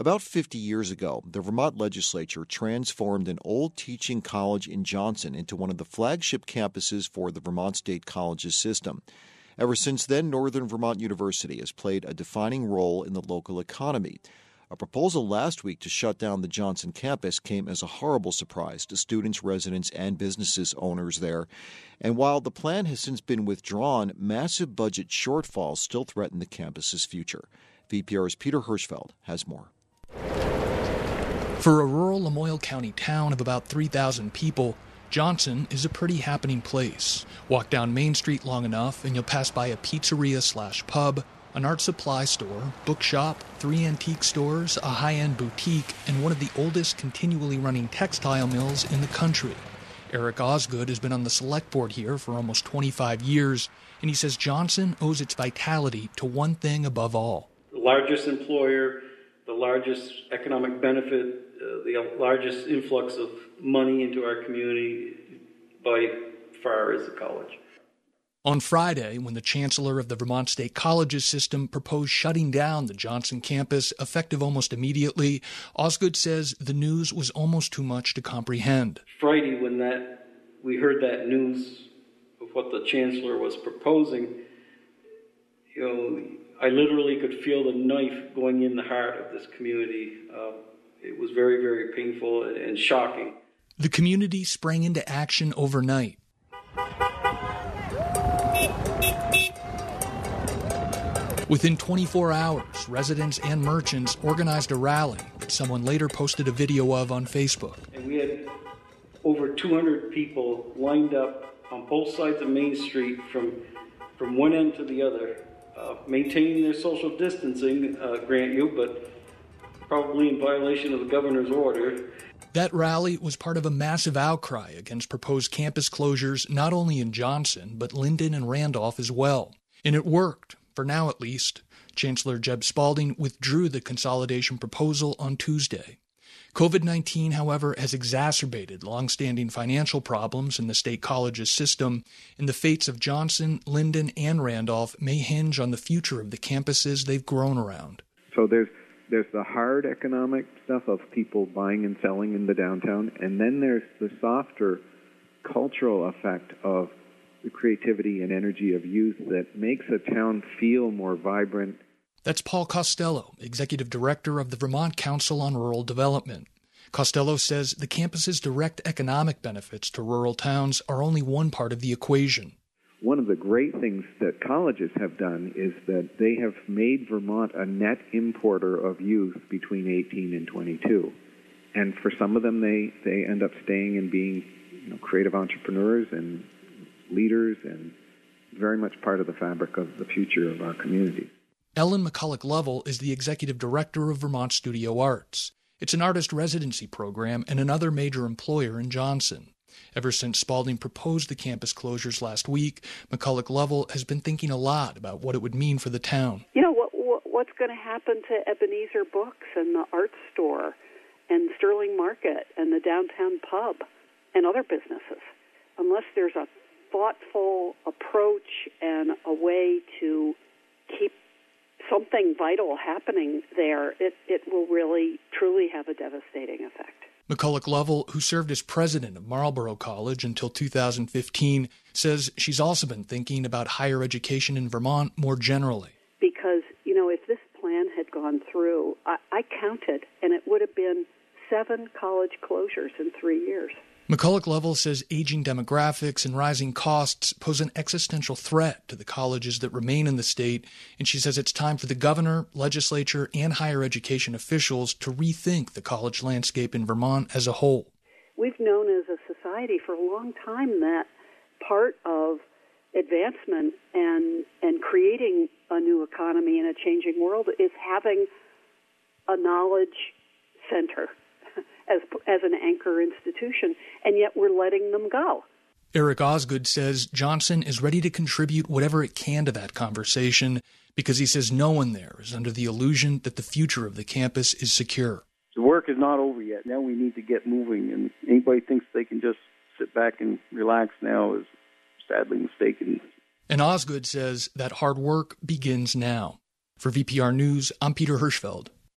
About 50 years ago, the Vermont legislature transformed an old teaching college in Johnson into one of the flagship campuses for the Vermont State Colleges system. Ever since then, Northern Vermont University has played a defining role in the local economy. A proposal last week to shut down the Johnson campus came as a horrible surprise to students, residents, and businesses owners there. And while the plan has since been withdrawn, massive budget shortfalls still threaten the campus's future. VPR's Peter Hirschfeld has more. For a rural Lamoille County town of about 3,000 people, Johnson is a pretty happening place. Walk down Main Street long enough and you'll pass by a pizzeria/pub, an art supply store, bookshop, 3 antique stores, a high-end boutique, and one of the oldest continually running textile mills in the country. Eric Osgood has been on the select board here for almost 25 years, and he says Johnson owes its vitality to one thing above all. The largest employer, the largest economic benefit, the largest influx of money into our community by far is the college. On Friday, when the chancellor of the Vermont State Colleges system proposed shutting down the Johnson campus, effective almost immediately, Osgood says the news was almost too much to comprehend. Friday, when we heard that news of what the chancellor was proposing, I literally could feel the knife going in the heart of this community. It was very, very painful and shocking. The community sprang into action overnight. Within 24 hours, residents and merchants organized a rally that someone later posted a video of on Facebook. And we had over 200 people lined up on both sides of Main Street from one end to the other, maintaining their social distancing, grant you, but probably in violation of the governor's order. That rally was part of a massive outcry against proposed campus closures not only in Johnson, but Linden and Randolph as well. And it worked. For now, at least. Chancellor Jeb Spalding withdrew the consolidation proposal on Tuesday. COVID-19, however, has exacerbated long-standing financial problems in the state colleges system, and the fates of Johnson, Linden, and Randolph may hinge on the future of the campuses they've grown around. So there's the hard economic stuff of people buying and selling in the downtown, and then there's the softer cultural effect of the creativity and energy of youth that makes a town feel more vibrant. That's Paul Costello, Executive Director of the Vermont Council on Rural Development. Costello says the campus's direct economic benefits to rural towns are only one part of the equation. One of the great things that colleges have done is that they have made Vermont a net importer of youth between 18 and 22. And for some of them, they end up staying and being creative entrepreneurs and leaders and very much part of the fabric of the future of our community. Ellen McCulloch Lovell is the executive director of Vermont Studio Arts. It's an artist residency program and another major employer in Johnson. Ever since Spalding proposed the campus closures last week, McCulloch Lovell has been thinking a lot about what it would mean for the town. What's going to happen to Ebenezer Books and the art store and Sterling Market and the downtown pub and other businesses? Unless there's a thoughtful approach and a way to keep something vital happening there, it will really, truly have a devastating effect. McCulloch Lovell, who served as president of Marlborough College until 2015, says she's also been thinking about higher education in Vermont more generally. Because, if this plan had gone through, I counted, and it would have been 7 college closures in 3 years. McCulloch Lovell says aging demographics and rising costs pose an existential threat to the colleges that remain in the state, and she says it's time for the governor, legislature, and higher education officials to rethink the college landscape in Vermont as a whole. We've known as a society for a long time that part of advancement and creating a new economy in a changing world is having a knowledge center as an anchor institution, and yet we're letting them go. Eric Osgood says Johnson is ready to contribute whatever it can to that conversation because he says no one there is under the illusion that the future of the campus is secure. The work is not over yet. Now we need to get moving, and anybody thinks they can just sit back and relax now is sadly mistaken. And Osgood says that hard work begins now. For VPR News, I'm Peter Hirschfeld.